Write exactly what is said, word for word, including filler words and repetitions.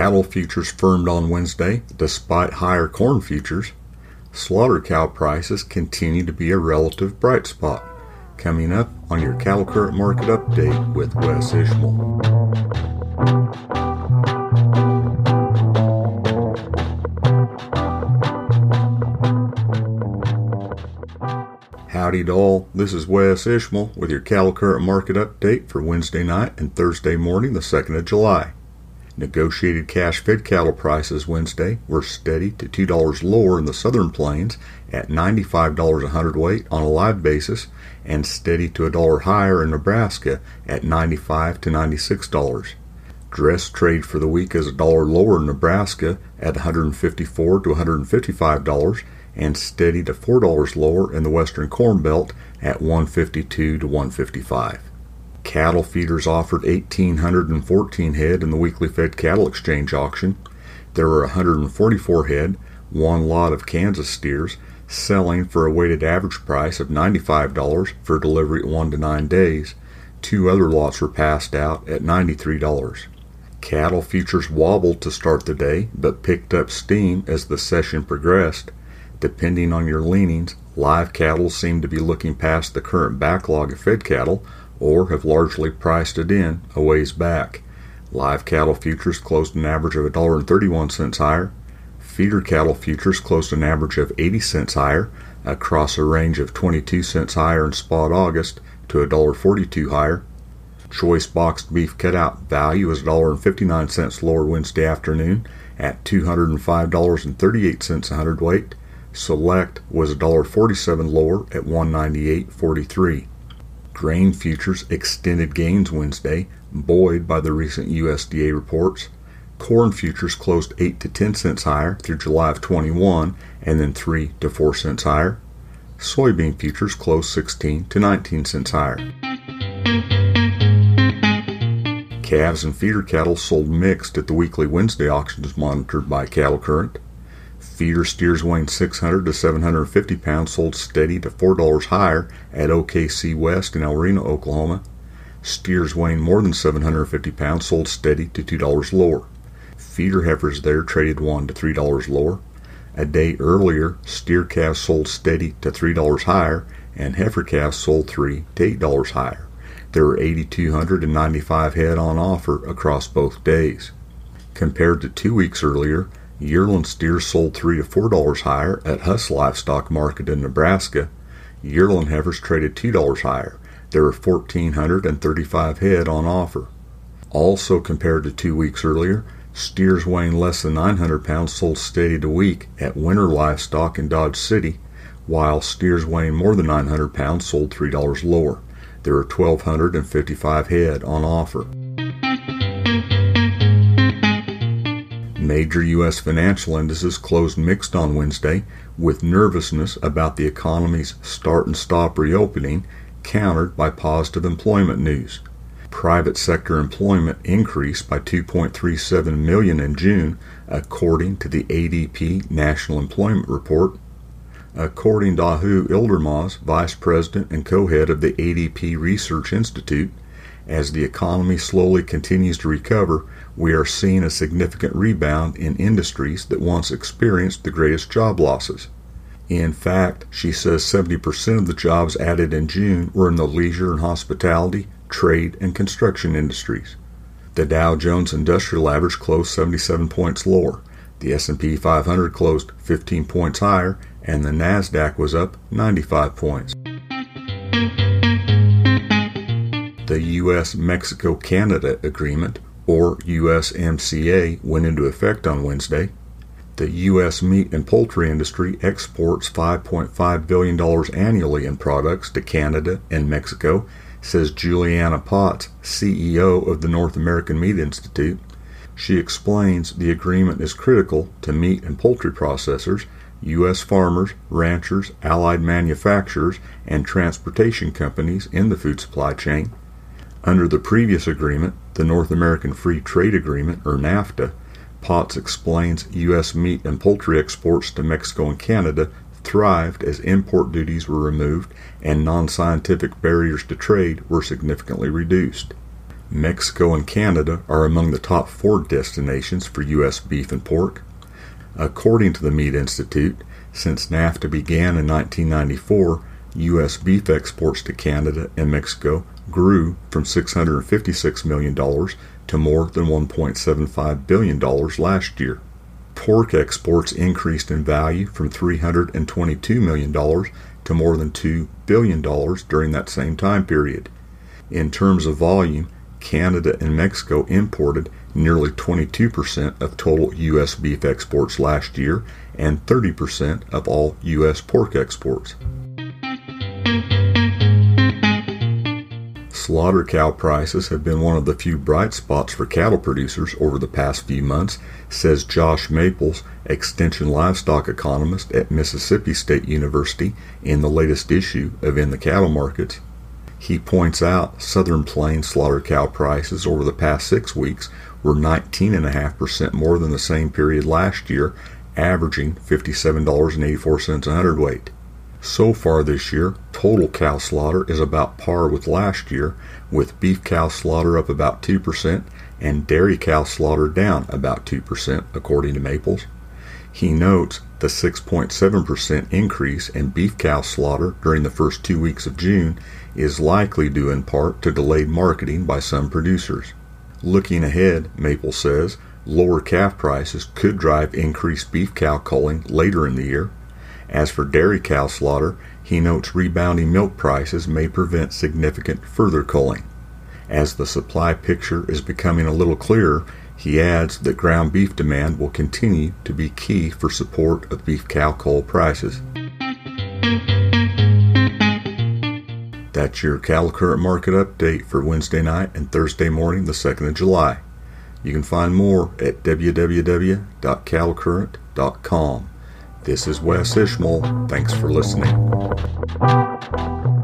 Cattle futures firmed on Wednesday despite higher corn futures. Slaughter cow prices continue to be a relative bright spot. Coming up on your Cattle Current Market Update with Wes Ishmael. Howdy to all, this is Wes Ishmael with your Cattle Current Market Update for Wednesday night and Thursday morning, the second of July. Negotiated cash fed cattle prices Wednesday were steady to two dollars lower in the southern plains at ninety-five dollars a hundredweight on a live basis and steady to a dollar higher in Nebraska at ninety-five to ninety-six dollars. Dress trade for the week is a dollar lower in Nebraska at one hundred fifty-four to one hundred fifty-five dollars and steady to four dollars lower in the western corn belt at one hundred fifty-two to one hundred fifty-five. Cattle feeders offered one thousand eight hundred fourteen head in the weekly fed cattle exchange auction. There were one hundred forty-four head, one lot of Kansas steers, selling for a weighted average price of ninety-five dollars for delivery at one to nine days. Two other lots were passed out at ninety-three dollars. Cattle futures wobbled to start the day, but picked up steam as the session progressed. Depending on your leanings, live cattle seem to be looking past the current backlog of fed cattle, or have largely priced it in a ways back. Live cattle futures closed an average of one dollar and thirty-one cents higher. Feeder cattle futures closed an average of eighty cents higher, across a range of twenty-two cents higher in spot August to one dollar and forty-two higher. Choice boxed beef cutout value is one dollar and fifty-nine cents lower Wednesday afternoon at two hundred five dollars and thirty-eight cents a hundredweight. Select was one dollar and forty-seven cents lower at one hundred ninety-eight dollars and forty-three cents. Grain futures extended gains Wednesday, buoyed by the recent U S D A reports. Corn futures closed eight to ten cents higher through July of twenty-one, and then three to four cents higher. Soybean futures closed sixteen to nineteen cents higher. Calves and feeder cattle sold mixed at the weekly Wednesday auctions monitored by Cattle Current. Feeder steers weighing six hundred to seven hundred fifty pounds sold steady to four dollars higher at O K C West in El Reno, Oklahoma. Steers weighing more than seven hundred fifty pounds sold steady to two dollars lower. Feeder heifers there traded one to three dollars lower. A day earlier, steer calves sold steady to three dollars higher, and heifer calves sold three to eight dollars higher. There were eight thousand two hundred ninety-five head on offer across both days. Compared to two weeks earlier, yearling steers sold three to four dollars higher at Huss Livestock Market in Nebraska. Yearling heifers traded two dollars higher. There were one thousand four hundred thirty-five head on offer. Also compared to two weeks earlier, steers weighing less than nine hundred pounds sold steady to weak at Winter Livestock in Dodge City, while steers weighing more than nine hundred pounds sold three dollars lower. There were one thousand two hundred fifty-five head on offer. Major U S financial indices closed mixed on Wednesday, with nervousness about the economy's start and stop reopening countered by positive employment news. Private sector employment increased by two point three seven million in June, according to the A D P National Employment Report. According to Ahu Ildermaz, vice president and co-head of the A D P Research Institute, as the economy slowly continues to recover, we are seeing a significant rebound in industries that once experienced the greatest job losses. In fact, she says seventy percent of the jobs added in June were in the leisure and hospitality, trade, and construction industries. The Dow Jones Industrial Average closed seventy-seven points lower. The S and P five hundred closed fifteen points higher, and the NASDAQ was up ninety-five points. The U S Mexico Canada Agreement, or U S M C A, went into effect on Wednesday. The U S meat and poultry industry exports five point five billion dollars annually in products to Canada and Mexico, says Juliana Potts, C E O of the North American Meat Institute. She explains the agreement is critical to meat and poultry processors, U S farmers, ranchers, allied manufacturers, and transportation companies in the food supply chain. Under the previous agreement, the North American Free Trade Agreement, or NAFTA, Potts explains U S meat and poultry exports to Mexico and Canada thrived as import duties were removed and non-scientific barriers to trade were significantly reduced. Mexico and Canada are among the top four destinations for U S beef and pork. According to the Meat Institute, since NAFTA began in nineteen ninety-four, U S beef exports to Canada and Mexico grew from six hundred fifty-six million dollars to more than one point seven five billion dollars last year. Pork exports increased in value from three hundred twenty-two million dollars to more than two billion dollars during that same time period. In terms of volume, Canada and Mexico imported nearly twenty-two percent of total U S beef exports last year and thirty percent of all U S pork exports. Slaughter cow prices have been one of the few bright spots for cattle producers over the past few months, says Josh Maples, extension livestock economist at Mississippi State University, in the latest issue of In the Cattle Markets. He points out Southern Plains slaughter cow prices over the past six weeks were nineteen point five percent more than the same period last year, averaging fifty-seven dollars and eighty-four cents a hundredweight. So far this year, total cow slaughter is about par with last year, with beef cow slaughter up about two percent and dairy cow slaughter down about two percent, according to Maples. He notes the six point seven percent increase in beef cow slaughter during the first two weeks of June is likely due in part to delayed marketing by some producers. Looking ahead, Maples says, lower calf prices could drive increased beef cow culling later in the year. As for dairy cow slaughter, he notes rebounding milk prices may prevent significant further culling. As the supply picture is becoming a little clearer, he adds that ground beef demand will continue to be key for support of beef cow cull prices. That's your Cattle Current Market Update for Wednesday night and Thursday morning, the second of July. You can find more at w w w dot cattle current dot com. This is Wes Ishmael. Thanks for listening.